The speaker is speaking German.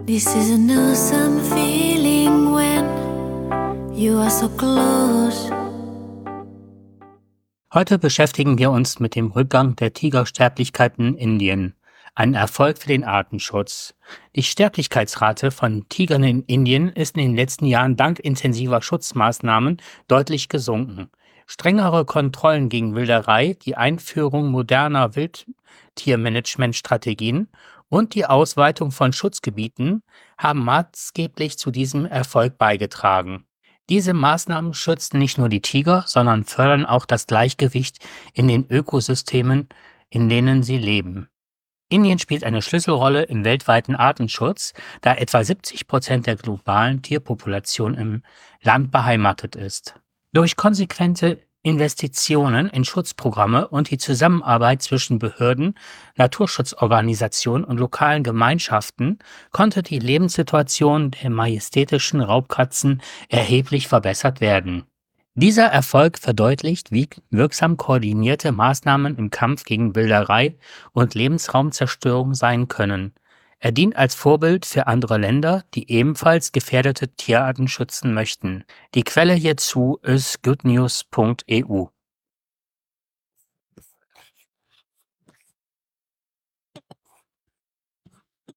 This is an awesome feeling when you are so close. Heute beschäftigen wir uns mit dem Rückgang der Tigersterblichkeit in Indien. Ein Erfolg für den Artenschutz. Die Sterblichkeitsrate von Tigern in Indien ist in den letzten Jahren dank intensiver Schutzmaßnahmen deutlich gesunken. Strengere Kontrollen gegen Wilderei, die Einführung moderner Wildtiermanagementstrategien und die Ausweitung von Schutzgebieten haben maßgeblich zu diesem Erfolg beigetragen. Diese Maßnahmen schützen nicht nur die Tiger, sondern fördern auch das Gleichgewicht in den Ökosystemen, in denen sie leben. Indien spielt eine Schlüsselrolle im weltweiten Artenschutz, da etwa 70% der globalen Tierpopulation im Land beheimatet ist. Durch konsequente Investitionen in Schutzprogramme und die Zusammenarbeit zwischen Behörden, Naturschutzorganisationen und lokalen Gemeinschaften konnte die Lebenssituation der majestätischen Raubkatzen erheblich verbessert werden. Dieser Erfolg verdeutlicht, wie wirksam koordinierte Maßnahmen im Kampf gegen Wilderei und Lebensraumzerstörung sein können. Er dient als Vorbild für andere Länder, die ebenfalls gefährdete Tierarten schützen möchten. Die Quelle hierzu ist goodnews.eu.